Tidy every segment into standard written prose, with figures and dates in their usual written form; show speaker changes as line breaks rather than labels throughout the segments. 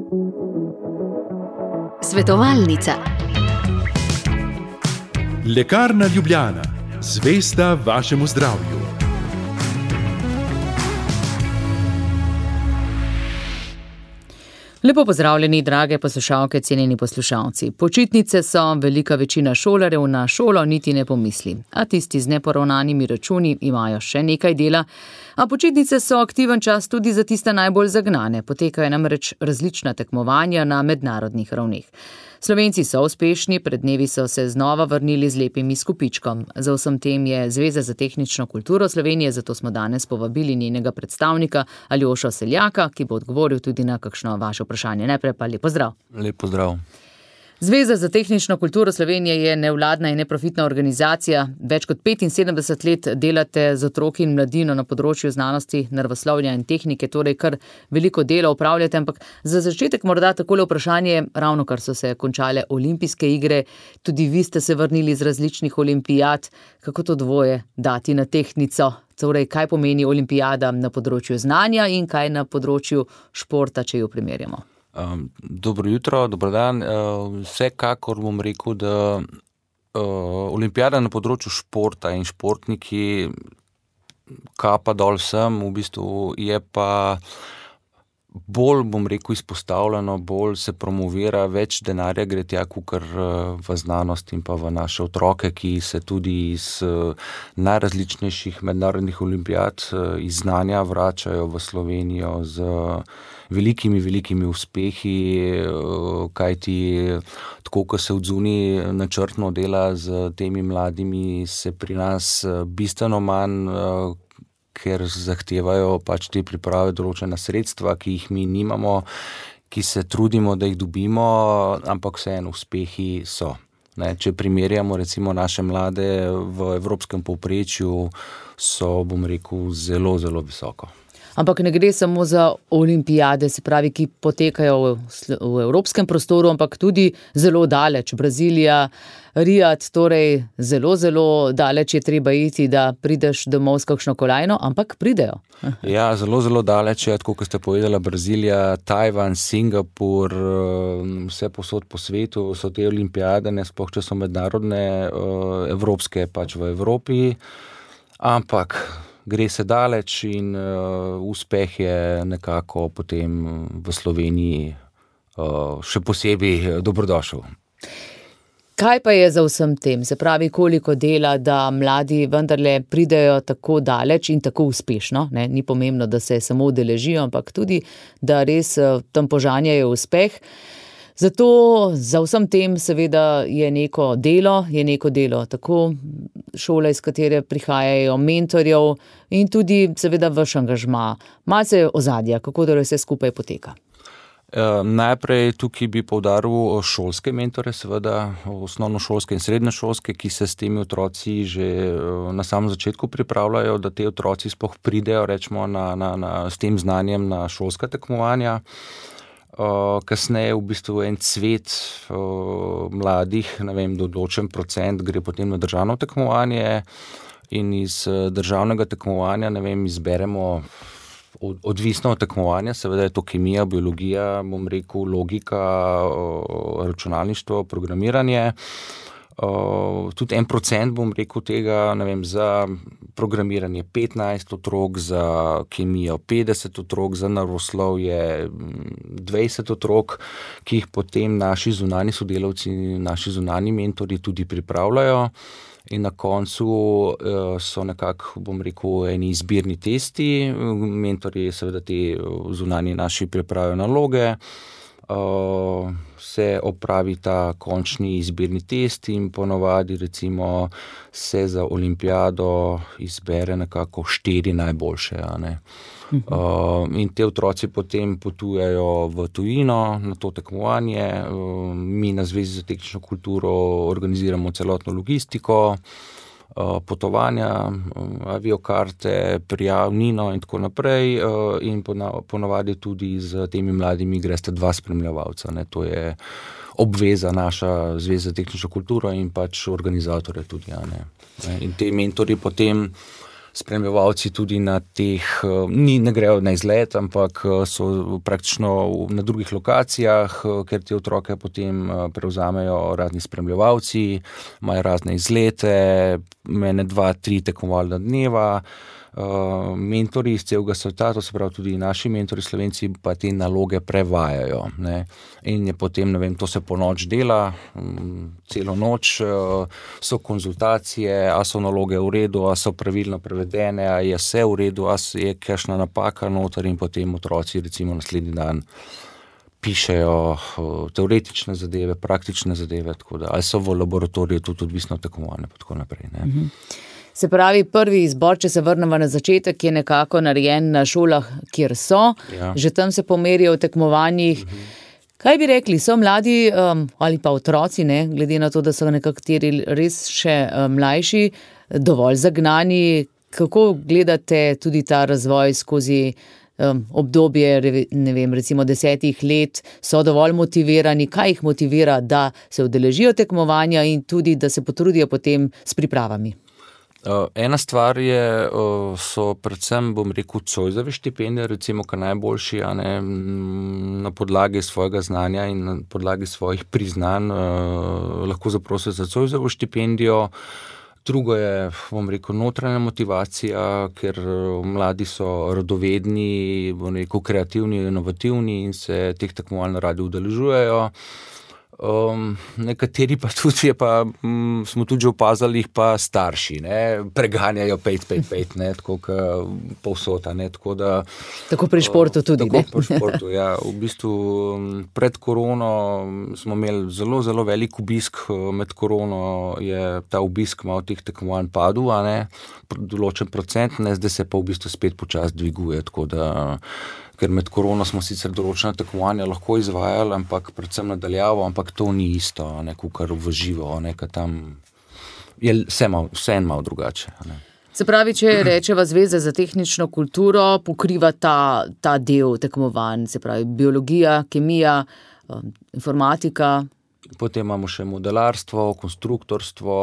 Svetovalnica.
Lekarna Ljubljana, zvesta vašemu zdravju.
Lepo pozdravljeni, drage poslušalke, cenjeni poslušalci. Počitnice so, velika večina šolarjev na šolo niti ne pomisli. A tisti z neporavnanimi računi imajo še nekaj dela. A počitnice so aktiven čas tudi za tiste najbolj zagnane. Potekajo namreč različna tekmovanja na mednarodnih ravneh. Slovenci so uspešni, pred dnevi so se znova vrnili z lepim izkupičkom. Za vsem tem je Zveza za tehnično kulturo Slovenije, zato smo danes povabili njenega predstavnika Aljošo Seljaka, ki bo odgovoril tudi na kakšno vaše vprašanje. Najprej pa lep pozdrav.
Lep pozdrav.
Zveza za tehnično kulturo Slovenije je nevladna in neprofitna organizacija. Več kot 75 let delate z otroki in mladino na področju znanosti, naravoslovja in tehnike, torej kar veliko dela opravljate, ampak za začetek morda takole vprašanje, ravno kar so se končale olimpijske igre, tudi vi ste se vrnili z različnih olimpijad, kako to dvoje dati na tehtnico? Torej, kaj pomeni olimpijada na področju znanja in kaj na področju športa, če jo primerjamo?
Dobro jutro, dober dan. Vsekakor bom rekel, da olimpijada na področju športa in športniki kapa dol vsem, v bistvu je pa bolj, bom rekel, izpostavljeno, bolj se promovira, več denarja gre tja, kakor v znanost in pa v naše otroke, ki se tudi iz najrazličnejših mednarodnih olimpijad iz znanja vračajo v Slovenijo z velikimi uspehi, kajti tako, ko se odzuni načrtno dela z temi mladimi, se pri nas bistveno manj, ker zahtevajo pač te priprave določena sredstva, ki jih mi nimamo, ki se trudimo, da jih dobimo, ampak vseeno uspehi so. Če primerjamo recimo naše mlade v evropskem povprečju, so, bom rekel, zelo, zelo visoko.
Ampak ne gre samo za olimpijade, se pravi, ki potekajo v evropskem prostoru, ampak tudi zelo daleč. Brazilija, Rijad, torej zelo, zelo daleč je treba iti, da prideš domov s kakšno kolajno, ampak pridejo.
Ja, zelo, zelo daleč je, tako kot ste povedala, Brazilija, Tajvan, Singapur, vse posod po svetu so te olimpijade, ne sploh, če so mednarodne, evropske pač v Evropi, ampak gre se daleč in uspeh je nekako potem v Sloveniji še posebej dobrodošel.
Kaj pa je za vsem tem? Se pravi, koliko dela, da mladi vendarle pridejo tako daleč in tako uspešno? Ni pomembno, da se samo udeležijo, ampak tudi, da res tam požanjajo uspeh. Zato za vsem tem seveda je neko delo, tako šola, iz katere prihajajo mentorjev in tudi seveda vaš angažma. Malce ozadja, kako torej vse skupaj poteka?
Najprej tukaj bi poudaril šolske mentore, seveda osnovnošolske in srednješolske, ki se s temi otroci že na samem začetku pripravljajo, da te otroci sploh pridejo, rečemo, s tem znanjem na šolska tekmovanja. Kasneje v bistvu en cvet mladih, ne vem, določen procent gre potem na državno tekmovanje in iz državnega tekmovanja, ne vem, izberemo odvisno od tekmovanja, seveda je to kemija, biologija, bom rekel, logika, računalništvo, programiranje. Tudi 1%, bom rekel, tega, ne vem, za programiranje 15 otrok, za kemijo 50 otrok, za naravoslovje 20 otrok, ki jih potem naši zunanji sodelavci, naši zunanji mentori tudi pripravljajo. In na koncu so nekako, bom rekel, eni izbirni testi, mentorji seveda te zunanji naši pripravijo naloge, se opravi ta končni izbirni test in ponavadi recimo se za olimpijado izbere nekako 4 najboljše, ne. In te otroci potem potujejo v tujino na to tekmovanje, mi na Zvezi za tehnično kulturo organiziramo celotno logistiko, potovanja, aviokarte, prijavnino in tako naprej, in ponavadi tudi z temi mladimi greste 2 spremljevalca, ne, to je obveza naša Zveza za tehnično kulturo in pač organizatorje tudi, ja, ne. In te mentorji potem spremljevalci tudi na teh, ne grejo na izlet, ampak so praktično na drugih lokacijah, ker te otroke potem prevzamejo razni spremljevalci, imajo razne izlete, 1, 2, 3 tekmovalna dneva, mentori iz celega sveta, to se pravi tudi naši mentori Slovenci, pa te naloge prevajajo, ne. In je potem, ne vem, to se po noč dela, celo noč, so konzultacije, a so naloge v redu, a so pravilno prevedene, a je vse v redu, a je kakšna napaka noter in potem otroci recimo naslednji dan pišejo teoretične zadeve, praktične zadeve, tako da, ali so v laboratoriju tudi odvisno tekmovanje, pa tako naprej, ne.
Se pravi, prvi izbor, če se vrnemo na začetek, je nekako narejen na šolah, kjer so, že tam se pomerijo v tekmovanjih. Kaj bi rekli, so mladi ali pa otroci, ne, glede na to, da so nekateri res še mlajši, dovolj zagnani, kako gledate tudi ta razvoj skozi obdobje, ne vem, recimo 10 let, so dovolj motivirani, kaj jih motivira, da se udeležijo tekmovanja in tudi, da se potrudijo potem s pripravami?
Ena stvar je, so predvsem, bom rekel, Zoisove štipendije, recimo, kar najboljši, a ne, na podlagi svojega znanja in na podlagi svojih priznanj lahko zaprosijo za Zoisovo štipendijo. Drugo je, bom rekel, notranja motivacija, ker mladi so radovedni, bom rekel, kreativni, inovativni in se teh tekmovanj radi udeležujejo. Nekateri pa tudi smo tudi že opazali, jih pa starši, ne, preganjajo 5, ne, tako povsod, ne, tako da.
Tako pri športu tudi,
ne? Tako pri športu, ja. V bistvu pred korono smo imeli zelo, zelo velik obisk, med korono je ta obisk malo teh tekmovanj padel, a ne, določen procent, ne, zdaj se pa v bistvu spet počasi dviguje, tako da. Ker med korono smo sicer določena tekmovanja lahko izvajali, ampak predvsem nadaljavo, ampak to ni isto, ne, kakor v živo, ne, ker tam je vse malo drugače, ne.
Se pravi, če rečeva Zveza za tehnično kulturo, pokriva ta del tekmovanj, se pravi biologija, kemija, informatika.
Potem imamo še modelarstvo, konstruktorstvo,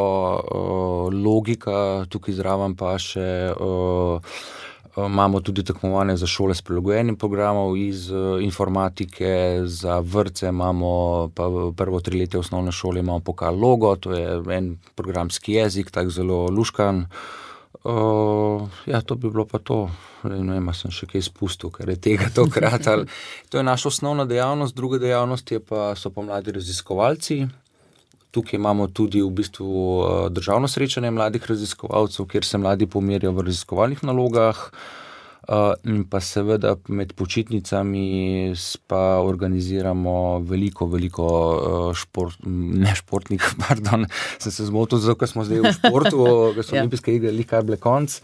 logika, tukaj zraven pa še imamo tudi tekmovanje za šole s prilagojenim programom iz informatike, za vrtce imamo pa prvo 3 leta osnovne šole imamo pokal Logo, to je en programski jezik, tak zelo luškan. Ja, to bi bilo pa to. Ne vem, sem še kaj spustil, ker je tega tokrat. To je naša osnovna dejavnost, druga dejavnost so pa mladi raziskovalci. Tukaj imamo tudi v bistvu državno srečanje mladih raziskovalcev, kjer se mladi pomerijo v raziskovalnih nalogah, in pa seveda med počitnicami pa organiziramo veliko nešportnih, sem se zmotil, zato ker smo zdaj v športu, ker so olimpijske igre kar bile konc,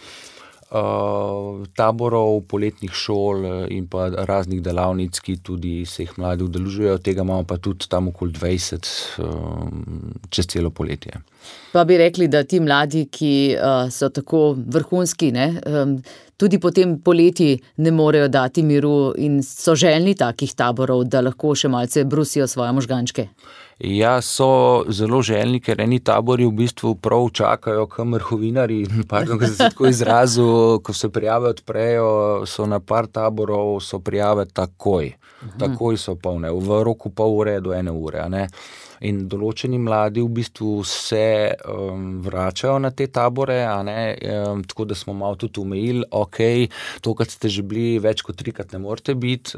taborov, poletnih šol in pa raznih delavnic, ki tudi se jih mladi udeležujejo, tega imamo pa tudi tam okoli 20 čez celo poletje.
Pa bi rekli, da ti mladi, ki so tako vrhunski, ne, tudi potem poleti ne morejo dati miru in so željni takih taborov, da lahko še malce brusijo svoje možgančke.
Ja, so zelo željni, ker eni tabori v bistvu prav čakajo, kot mrhovinarji, pardon, ko se tako izrazil, ko se prijave odprejo, so na par taborov, so prijave takoj. Takoj so polne, v roku pol ure do 1 ure, a ne. In določeni mladi v bistvu se vračajo na te tabore, a ne, tako da smo malo tudi omejili, tokrat ste že bili, več kot 3-krat ne morete biti,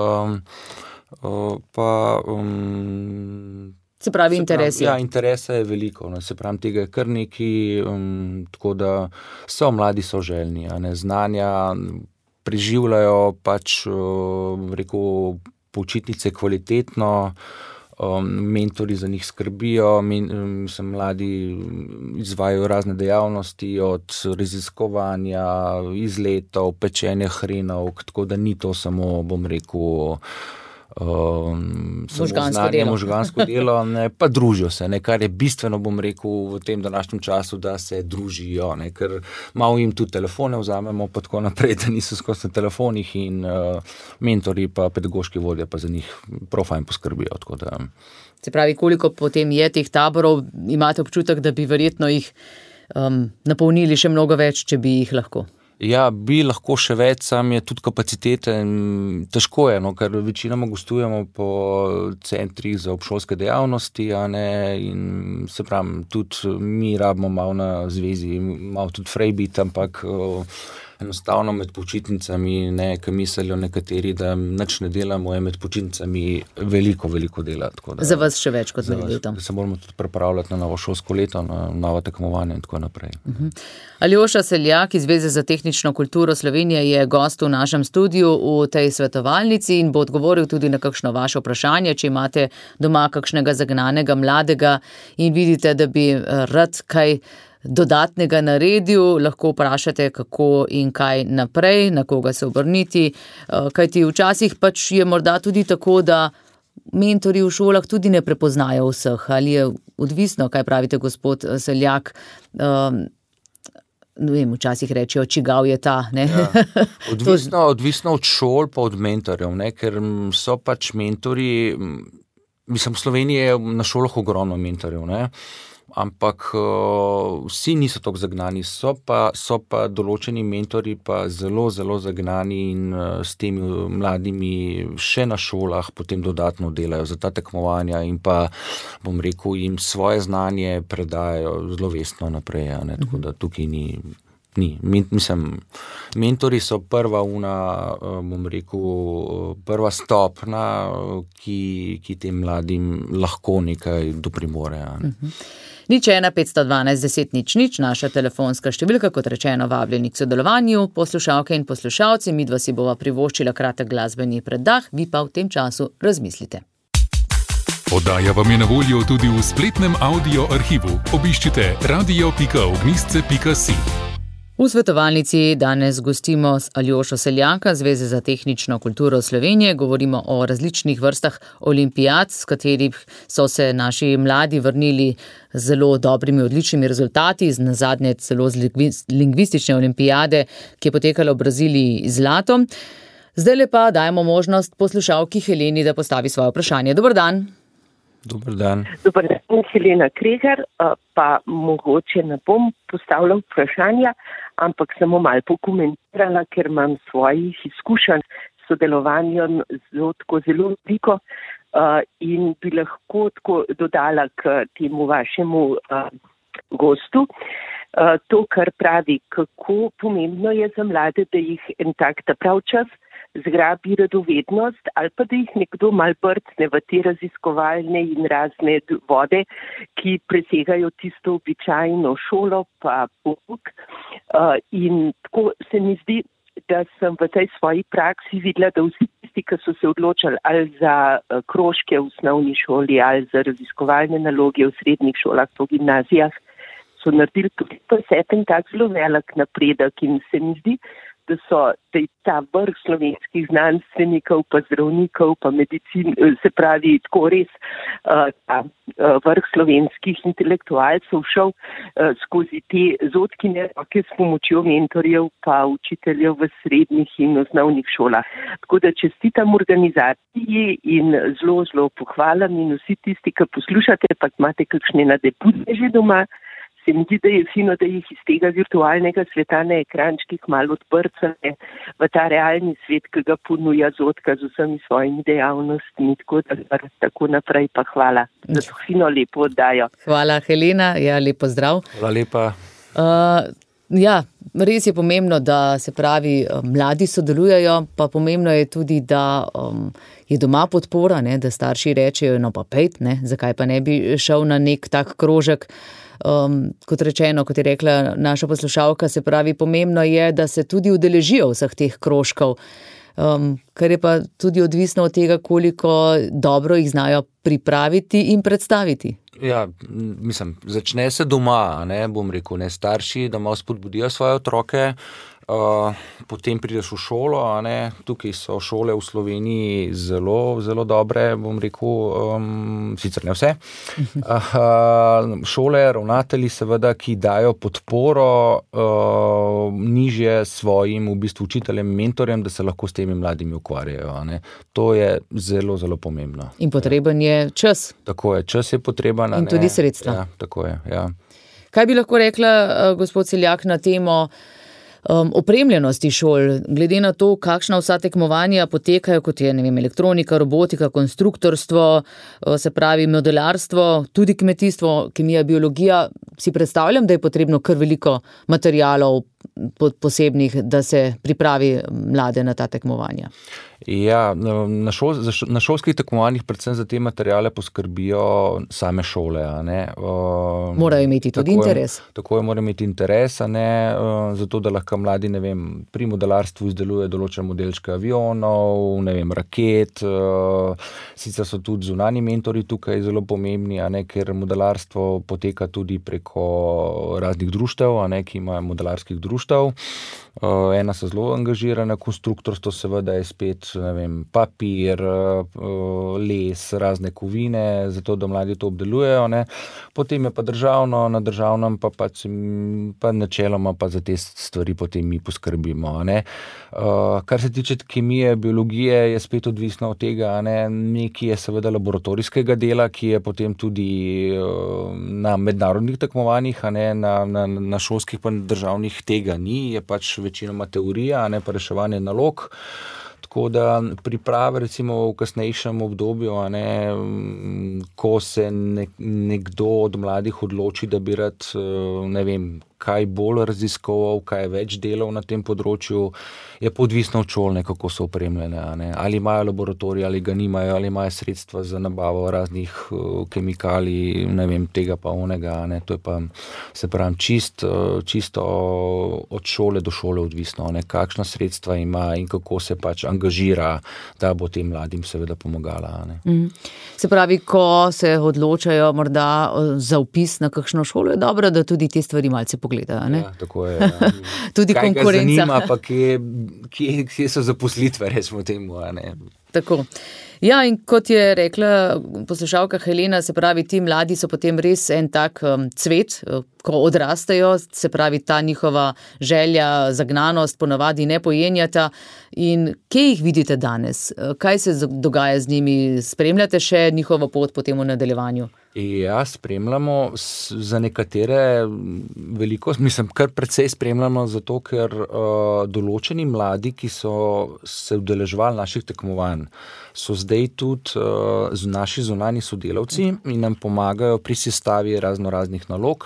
se pravi interes je.
Ja, interesa je veliko, ne, se pravi tega je kar nekaj, tako da mladi so željni, a ne, znanja, preživljajo pač, rekel, počitnice kvalitetno, mentori za njih skrbijo, mladi izvajajo razne dejavnosti od raziskovanja, izletov, pečenja hrenov, tako da ni to samo, bom rekel, možgansko delo, ne, pa družijo se, ne, kar je bistveno, bom rekel, v tem današnjem času, da se družijo, ne, ker malo jim tudi telefone vzamemo, pa tako naprej, da niso skozi na telefonih in mentori pa pedagoški vodja pa za njih prav fajn poskrbijo, tako da.
Se pravi, koliko potem je teh taborov, imate občutek, da bi verjetno jih napolnili še mnogo več, če bi jih lahko.
Ja, bi lahko še več, sam je tudi kapacitete, težko je, ker večinoma gostujemo po centrih za obšolske dejavnosti, in se pravim, tudi mi rabimo malo na zvezi, malo tudi frejbit, ampak enostavno med počitnicami, ki mislijo nekateri, da nič ne delamo, je med počitnicami veliko dela.
Za vas še več kot med letom.
Da se moramo tudi pripravljati na novo šolsko leto, na nova tekmovanja in tako naprej.
Aljoša Seljak iz Zveze za tehnično kulturo Slovenije je gost v našem studiu v tej svetovalnici in bo odgovoril tudi na kakšno vaše vprašanje, če imate doma kakšnega zagnanega mladega in vidite, da bi rad kaj dodatnega naredil, lahko vprašate, kako in kaj naprej, na koga se obrniti, kajti včasih pač je morda tudi tako, da mentorji v šolah tudi ne prepoznajo vseh, ali je odvisno, kaj pravite, gospod Seljak, včasih rečejo, čigav je ta, ne?
Ja. Odvisno od šol pa od mentorjev, ker so pač mentorji, mislim, v Sloveniji je na šolah ogromno mentorjev, ampak vsi niso tako zagnani, so pa določeni mentorji pa zelo zagnani in s temi mladimi še na šolah potem dodatno delajo za ta tekmovanja in pa, bom rekel, jim svoje znanje predajajo zelo vestno naprej, tako da tukaj ni. Mislim, mentori so prva stopna, ki tem mladim lahko nekaj doprimore.
01512 10 00, naša telefonska številka, kot rečeno, vabljeni k sodelovanju, poslušalke in poslušalci, midva si bova privoščila kratek glasbeni predah, vi pa v tem času razmislite.
Oddaja vam je na voljo tudi v spletnem audio arhivu. Obiščite radio.ognjisce.si.
V svetovalnici danes gostimo Aljošo Seljaka, Zveze za tehnično kulturo Slovenije. Govorimo o različnih vrstah olimpijad, s katerih so se naši mladi vrnili z zelo dobrimi, odličnimi rezultati, nazadnje celo z lingvistične olimpijade, ki je potekala v Braziliji, zlato. Zdaj pa dajemo možnost poslušalki Heleni, da postavi svoje vprašanje. Dober dan.
Dober dan.
Dober dan, Helena Kregar, pa mogoče ne bom postavila vprašanja, ampak samo malo pokomentirala, ker imam svojih izkušenj s sodelovanjem zelo veliko in bi lahko tako dodala k temu vašemu gostu. To, kar pravi, kako pomembno je za mlade, da jih en tak prav čas zgrabi radovednost ali pa da jih nekdo mal brcne v te raziskovalne in razne vode, ki presegajo tisto običajno šolo pa pouk. In tako se mi zdi, da sem v tej svoji praksi videla, da vsi tisti, ki so se odločali ali za krožke v osnovni šoli ali za raziskovalne naloge v srednjih šolah, po gimnazijah, so naredili tudi po sebi tak zelo velik napredek in se mi zdi, da je ta vrh slovenskih znanstvenikov, pa zdravnikov, pa medicin, se pravi, tako res ta vrh slovenskih intelektualcev šel skozi te zotkine roke s pomočjo mentorjev pa učiteljev v srednjih in osnovnih šolah. Tako da čestitam organizaciji in zelo pohvalam in vsi tisti, ki poslušate, pa imate kakšne nadebudne že doma, se mi zdi, da je fino, da jih iz tega virtualnega sveta na ekrančkih malo odprcane v ta realni svet, ki ga ponuja zotka z vsemi svojimi dejavnostmi, tako naprej, pa hvala za to fino, lepo oddajo.
Hvala, Helena, lepo zdrav.
Hvala lepa.
Res je pomembno, da se pravi, mladi sodelujejo, pa pomembno je tudi, da je doma podpora, da starši rečejo, no pa pejt, zakaj pa ne bi šel na nek tak krožek. Kot rečeno, kot je rekla naša poslušalka, se pravi, pomembno je, da se tudi udeležijo vseh teh krožkov, kar je pa tudi odvisno od tega, koliko dobro jih znajo pripraviti in predstaviti.
Ja, mislim, začne se doma, bom rekel, starši, da malo spodbudijo svoje otroke, potem prideš v šolo, tukaj so šole v Sloveniji zelo dobre, bom rekel, sicer ne vse. Šole, ravnatelji seveda, ki dajo podporo nižje svojim v bistvu učiteljem, mentorjem, da se lahko s temi mladimi ukvarjajo. To je zelo pomembno.
In potreben je čas.
Tako je, čas je potreben.
In tudi sredstva.
Ja, tako je, ja.
Kaj bi lahko rekla, gospod Celjak, na temo opremljenosti šol, glede na to, kakšna vsa tekmovanja potekajo, kot je, elektronika, robotika, konstruktorstvo, se pravi modelarstvo, tudi kmetijstvo, kemija, biologija, si predstavljam, da je potrebno kar veliko materialov posebnih, da se pripravi mlade na ta tekmovanja.
Ja, na šolskih tekmovanjih predvsem za te materiale poskrbijo same šole.
Morajo imeti tudi interes.
Tako je, morajo imeti interes, zato da lahko mladi, pri modelarstvu izdeluje določene modelčke avionov, raket. Sicer so tudi zunanji mentori tukaj zelo pomembni, ker modelarstvo poteka tudi preko raznih društev, ki imajo modelarskih društev. Ena so zelo angažirana, konstruktorstvo seveda je spet, papir, les, razne kovine, zato da mladi to obdelujejo. Potem je pa državno, na državnem pa načeloma pa za te stvari potem mi poskrbimo. Kar se tiče kemije, biologije, je spet odvisno od tega. Nekaj je seveda laboratorijskega dela, ki je potem tudi na mednarodnih tekmovanjih, na šolskih pa državnih tega ni, je pač večinoma teorija, pa reševanje nalog. Tako da priprave recimo v kasnejšem obdobju, ko se nekdo od mladih odloči, da bi rad, kaj bolj raziskoval, kaj več delal na tem področju, je pa odvisno od šol, kako so opremljene. Ali imajo laboratorij, ali ga nimajo, ali imajo sredstva za nabavo raznih kemikalij, tega pa onega. To je pa, se pravim, čisto od šole do šole odvisno, kakšna sredstva ima in kako se pač angažira, da bo tem mladim seveda pomagala.
Se pravi, ko se odločajo morda za vpis na kakšno šolo, je dobro, da tudi te stvari malce pogledajo.
Ja, tako je.
Tudi
kaj
konkurenca.
Kaj ga zanima, pa kje so zaposlitve, recimo temu.
Tako. Ja, in kot je rekla poslušalka Helena, se pravi, ti mladi so potem res en tak cvet, ko odrastejo, se pravi, ta njihova želja, zagnanost ponavadi ne pojenjata. In kje jih vidite danes? Kaj se dogaja z njimi? Spremljate še njihovo pot potem v nadaljevanju?
Ja, spremljamo za nekatere veliko, kar precej spremljamo, zato ker določeni mladi, ki so se udeleževali naših tekmovanj, so zdaj tudi naši zunanji sodelavci in nam pomagajo pri sestavi raznih nalog,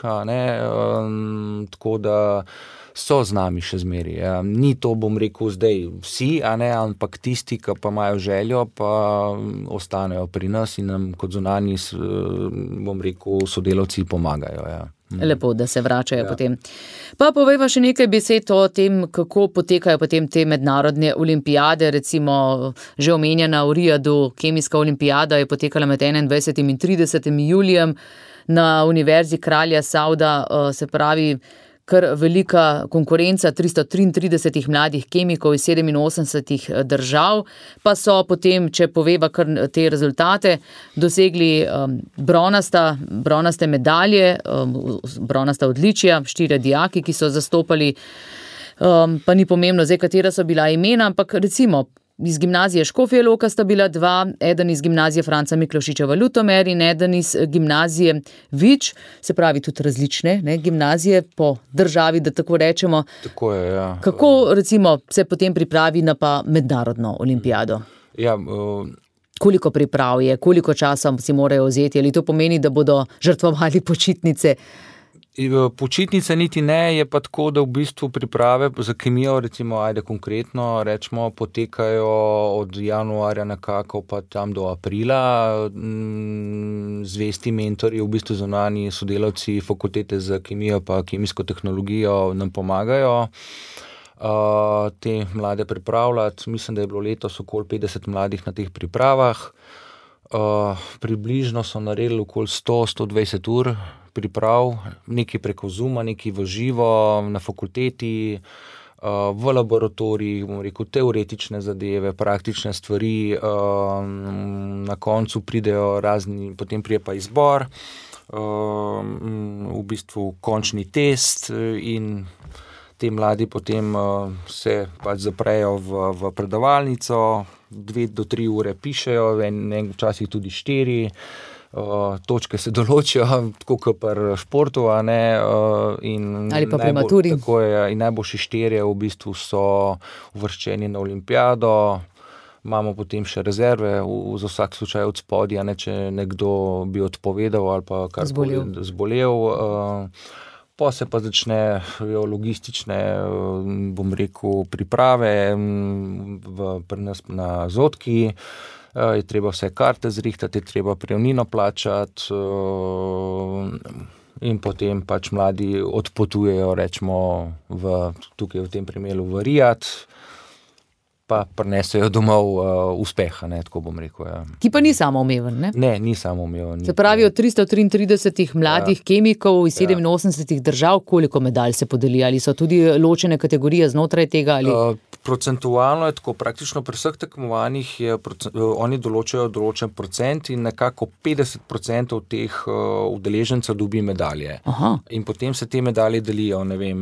tako da so z nami še zmeri. Ni to, bom rekel, zdaj vsi, ampak tisti, ki pa imajo željo, pa ostanejo pri nas in nam kot zunanji, bom rekel, sodelavci pomagajo.
Lepo, da se vračajo potem. Pa povejva še nekaj besed o tem, kako potekajo potem te mednarodne olimpijade, recimo že omenjena v Rijadu, kemijska olimpijada je potekala med 21. in 30. julijem na Univerzi kralja Sauda, se pravi, kar velika konkurenca 333 mladih kemikov iz 87 držav, pa so potem, če poveva kar te rezultate, dosegli bronaste medalje, bronasta odličja, 4 dijaki, ki so zastopali, pa ni pomembno zdaj, katera so bila imena, ampak recimo iz gimnazije Škofje Loka sta bila 2, eden iz gimnazije Franca Miklošiča v Ljutomeru in eden iz gimnazije Vič, se pravi tudi različne gimnazije po državi, da tako rečemo.
Tako je, ja.
Kako recimo se potem pripravi na pa mednarodno olimpijado?
Ja,
koliko priprav je, koliko časa si morajo vzeti, ali to pomeni, da bodo žrtvovali počitnice?
Počitnice niti ne, je pa tako, da v bistvu priprave za kemijo, recimo, konkretno rečemo, potekajo od januarja nekako pa tam do aprila. Zvesti mentorji, v bistvu zunanji sodelavci fakultete za kemijo pa kemijsko tehnologijo nam pomagajo te mlade pripravljati. Mislim, da je bilo letos okoli 50 mladih na teh pripravah. Približno so naredili okoli 100-120 ur priprav, nekaj preko Zooma, nekaj v živo, na fakulteti, v laboratorijih, bom rekel, teoretične zadeve, praktične stvari, na koncu pridejo potem pride pa izbor, v bistvu končni test in te mladi potem se pač zaprejo v predavalnico, 2 do 3 ure pišejo, včasih tudi 4, točke se določijo, tako kot pri športu,
ali pa pri maturi.
Tako je, in najboljši 4 v bistvu so uvrščeni na olimpijado, imamo potem še rezerve, za vsak slučaj od spodja, če nekdo bi odpovedal ali pa zbolel. Pa se pa začnejo logistične, bom rekel, priprave pri nas na Zotki. Je treba vse karte zrihtati, je treba prijavnino plačati in potem pač mladi odpotujejo, rečemo, tukaj v tem primeru v Rijad, pa prinesejo domov uspeha, tako bom rekel. Ja.
Ki pa ni samoumeven, ne?
Ne, ni samoumeven.
Se pravi, od 333 mladih kemikov iz 87 držav, koliko medalj se podeli? Ali so tudi ločene kategorije znotraj tega? Ali...
Procentualno je tako, praktično pri vseh tekmovanjih oni določajo določen procent in nekako 50% teh udeležencev dobi medalje.
Aha.
In potem se te medalje delijo,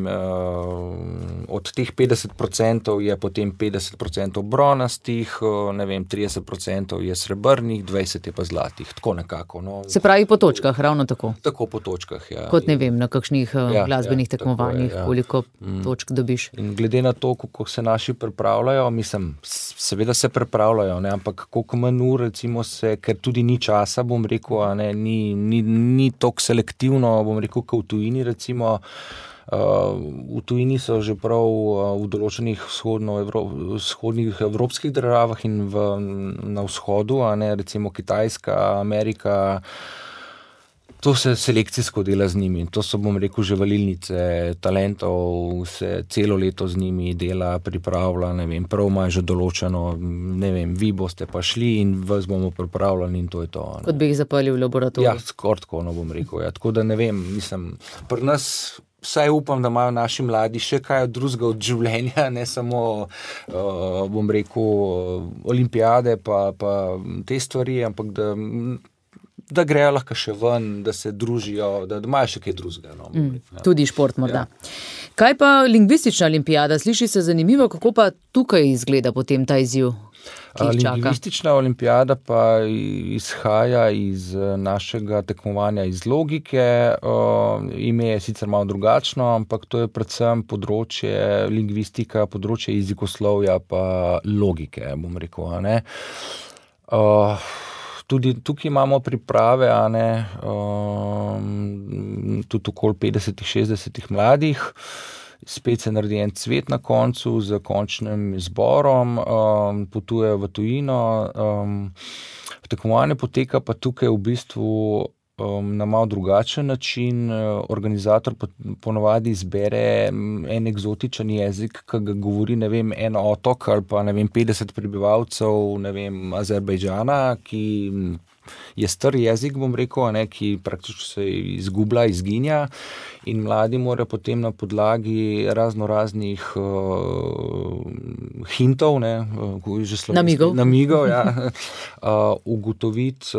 od teh 50% je potem 50% bronastih, 30% je srebrnih, 20% je pa zlatih, tako nekako.
Se pravi po točkah, ravno tako?
Tako po točkah, ja.
Kot na kakšnih glasbenih tekmovanjih, koliko točk dobiš.
In glede na to, kako se naši pripravljajo, seveda se pripravljajo, ampak koliko manj ur, recimo ker tudi ni časa, bom rekel, ni toliko selektivno, bom rekel, kot v tujini, recimo. V tujini so že prav v določenih vzhodnih evropskih državah in na vzhodu, recimo Kitajska, Amerika, to se selekcijsko dela z njimi. To so, bom rekel, že valilnice talentov, se celo leto z njimi dela, pripravlja, prav ima že določeno, vi boste pa šli in vas bomo pripravljali in to je to.
Kot bi jih zapeljali v laboratoriju.
Ja, skoraj tako, bom rekel. Ja. Tako da pri nas vsaj upam, da imajo naši mladi še kaj drugega od življenja, ne samo, bom rekel, olimpijade pa te stvari, ampak da grejo lahko še ven, da se družijo, da imajo še kaj drugega.
Tudi šport morda. Ja. Kaj pa lingvistična olimpijada? Sliši se zanimivo, kako pa tukaj izgleda potem ta izziv, ki jih čaka?
Lingvistična olimpijada pa izhaja iz našega tekmovanja iz logike. Ime je sicer malo drugačno, ampak to je predvsem področje lingvistika, področje jezikoslovja pa logike, bom rekel. Tudi tukaj imamo priprave, tudi okoli 50-60 mladih, spet se narejen cvet na koncu z končnim izborom, potujejo v tujino. Tekmovanje poteka pa tukaj v bistvu na malo drugačen način. Organizator ponovadi izbere en eksotičen jezik, ki ga govori, en otok ali pa 50 prebivalcev, Azerbajdžana, ki je star jezik, bom rekel, ki praktično se izgublja, izginja in mladi morajo potem na podlagi raznih hintov, namigov, ugotoviti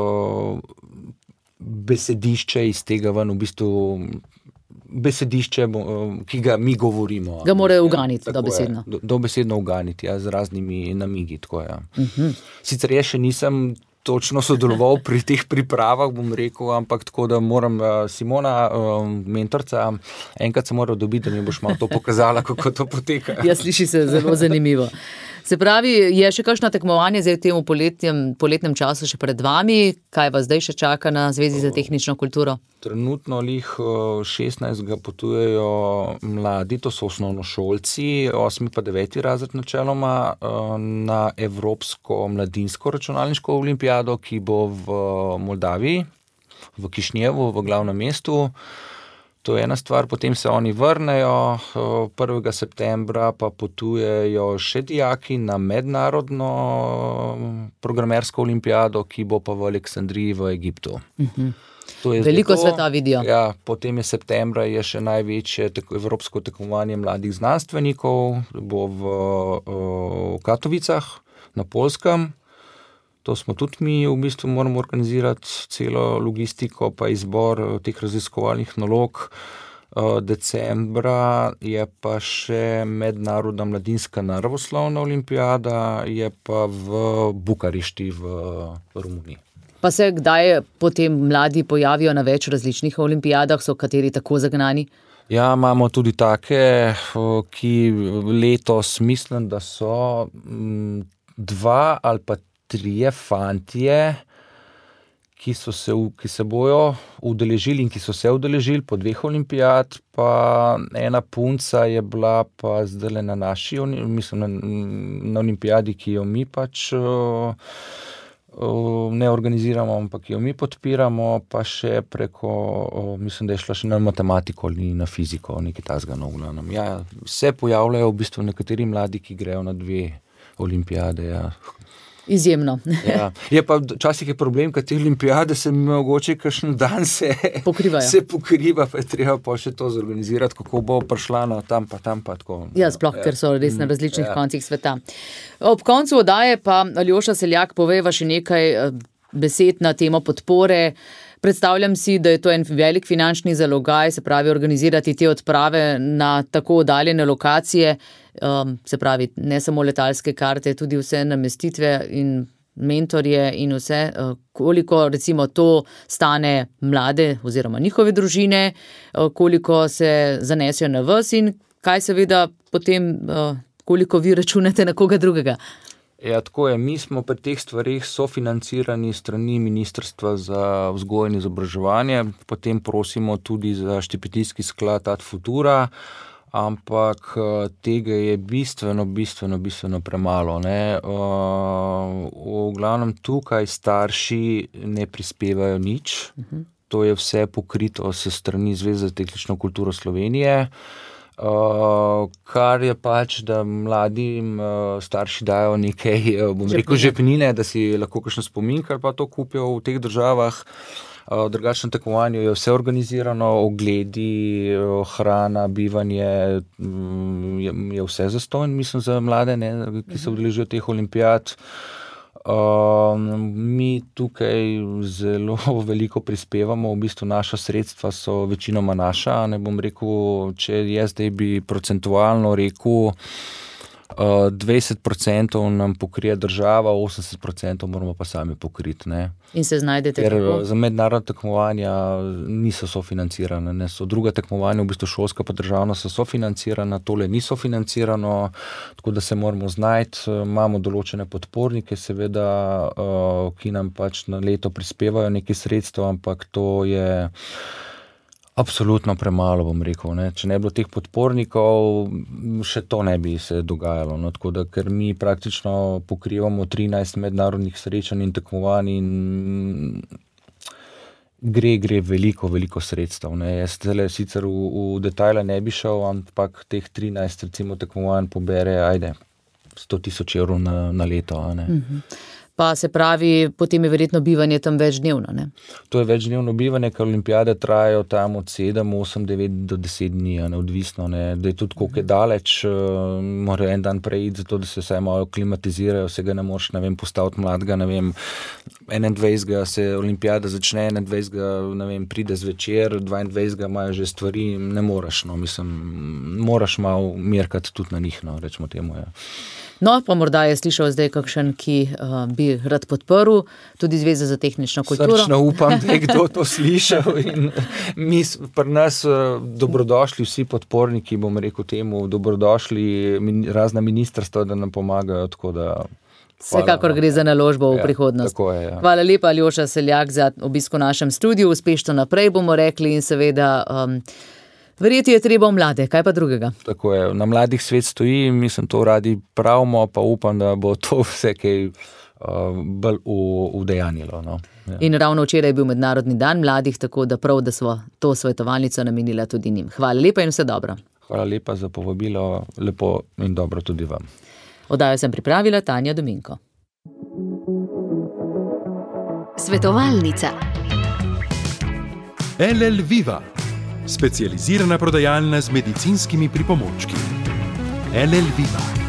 besedišče iz tega ven, v bistvu besedišče, ki ga mi govorimo.
Ga morajo uganiti, dobesedno.
Dobesedno uganiti, z raznimi namigi. Tako, Sicer še nisem točno sodeloval pri teh pripravah, bom rekel, ampak tako, da moram Simona, mentorca, enkrat se moral dobiti, da mi boš malo to pokazala, kako to poteka.
Ja, sliši se zelo zanimivo. Se pravi, je še kakšno tekmovanje zdaj v tem poletnem času še pred vami? Kaj vas zdaj še čaka na Zvezi za tehnično kulturo?
Trenutno 16 potujejo mladi, to so osnovnošolci, 8. pa 9. razred načeloma, na Evropsko mladinsko računalniško olimpijado, ki bo v Moldaviji, v Kišnjevu, v glavnem mestu. To je ena stvar, potem se oni vrnejo, 1. septembra pa potujejo še dijaki na mednarodno programersko olimpijado, ki bo pa v Aleksandriji v Egiptu.
Veliko sveta vidijo.
Ja, potem je septembra je še največje evropsko tekmovanje mladih znanstvenikov, bo v Katovicah na Poljskem. To smo tudi mi, v bistvu moramo organizirati celo logistiko pa izbor teh raziskovalnih nalog. Decembra je pa še mednarodna mladinska naravoslovna olimpijada, je pa v Bukarešti v Romuniji.
Pa se kdaj potem mladi pojavijo na več različnih olimpijadah, so kateri tako zagnani?
Ja, imamo tudi take, ki letos mislim, da so 2 ali pa 3 fantje, ki se bojo udeležili in ki so se udeležili po 2 olimpijad, pa ena punca je bila pa zdaj na naši, mislim na olimpijadi, ki jo mi pač ne organiziramo, ampak jo mi podpiramo, pa še preko, mislim, da je šla še na matematiko ali na fiziko, nekaj tazga novega. Ja, se pojavljajo v bistvu nekateri mladi, ki grejo na 2 olimpijade, ja.
Izjemno.
Ja. Je pa včasih je problem, ker te olimpijade se mogoče kakšen dan se pokriva, pa je treba pa še to zorganizirati, kako bo prišla na tam pa tako.
Ja, sploh, ker so res na različnih koncih sveta. Ob koncu oddaje pa Aljoša Seljak poveva še nekaj besed na temo podpore. Predstavljam si, da je to en velik finančni zalogaj, se pravi organizirati te odprave na tako oddaljene lokacije, se pravi ne samo letalske karte, tudi vse namestitve in mentorje in vse, koliko recimo to stane mlade oziroma njihove družine, koliko se zanesijo na vas in kaj seveda potem, koliko vi računate na koga drugega.
Ja, tako je. Mi smo pri teh stvarih sofinancirani strani Ministrstva za vzgojo in izobraževanje, potem prosimo tudi za štipendijski sklad Ad Futura, ampak tega je bistveno premalo, ne. V glavnem tukaj starši ne prispevajo nič, to je vse pokrito s strani Zveze za tehnično kulturo Slovenije, kar je pač, da mladim starši dajo nekaj, bom rekel, žepnine, da si lahko kakšen spomin, kar pa to kupijo v teh državah. Drugačno tekmovanje je vse organizirano, ogledi, hrana, bivanje, je vse zastonj, mislim, za mlade, ne, ki se udeležijo teh olimpijad. Mi tukaj zelo veliko prispevamo, v bistvu naša sredstva so večinoma naša, ne bom rekel, če jaz zdaj bi procentualno rekel, 20% nam pokrije država, 80% moramo pa sami pokriti, ne.
In se znajdete
ker
tako?
Za mednarodna tekmovanja niso sofinancirane, ne, so druga tekmovanja, v bistvu šolska pa državna so sofinancirana, tole ni sofinancirano, tako da se moramo znajti, imamo določene podpornike seveda, ki nam pač na leto prispevajo nekaj sredstev, ampak to je absolutno premalo, bom rekel, ne. Če ne bi bilo teh podpornikov, še to ne bi se dogajalo, no, tako da, ker mi praktično pokrivamo 13 mednarodnih srečanj in tekmovanj in gre veliko sredstev, ne. Jaz zdajle sicer v detajle ne bi šel, ampak teh 13 recimo tekmovanj pobere, 100,000 evrov na leto, a ne.
Pa se pravi, potem je verjetno bivanje tam večdnevno, ne?
To je večdnevno bivanje, ker olimpijade trajajo tam od 7, 8, 9 do 10 dni, neodvisno, ne. Da je tudi koliko je daleč, mora en dan prej iti, zato da se vsaj malo klimatizirajo, se ga ne moreš, ne vem, postaviti mladega, ne vem, 21. se olimpijada začne, 21. ne vem, pride zvečer, 22. imajo že stvari, ne moreš, no, mislim, moraš malo merkati tudi na njih, no, rečemo temu, ja.
No, pa morda je slišal zdaj kakšen, ki bi rad podprl, tudi Zveza za tehnično kulturo.
Srčno upam, da je kdo to slišal in mi pri nas dobrodošli vsi podporniki, bom rekel temu, dobrodošli razna ministrstva, da nam pomagajo, tako da
vsekakor gre za naložbo v prihodnost.
Tako je, ja.
Hvala lepa, Aljoša Seljak, za obisk v našem studiu, uspešno naprej bomo rekli in seveda verjeti je treba v mlade, kaj pa drugega?
Tako je, na mladih svet stoji, mislim, to radi pravimo, pa upam, da bo to vse kaj bolj udejanjilo, no. Ja.
In ravno včeraj je bil Mednarodni dan mladih, tako da prav, da smo to svetovalnico namenila tudi njim. Hvala lepa in vse dobro.
Hvala lepa za povabilo, lepo in dobro tudi vam.
Oddajo sem pripravila Tanja Dominko.
Svetovalnica.
LL Viva, specializirana prodajalna z medicinskimi pripomočki. LL Viva.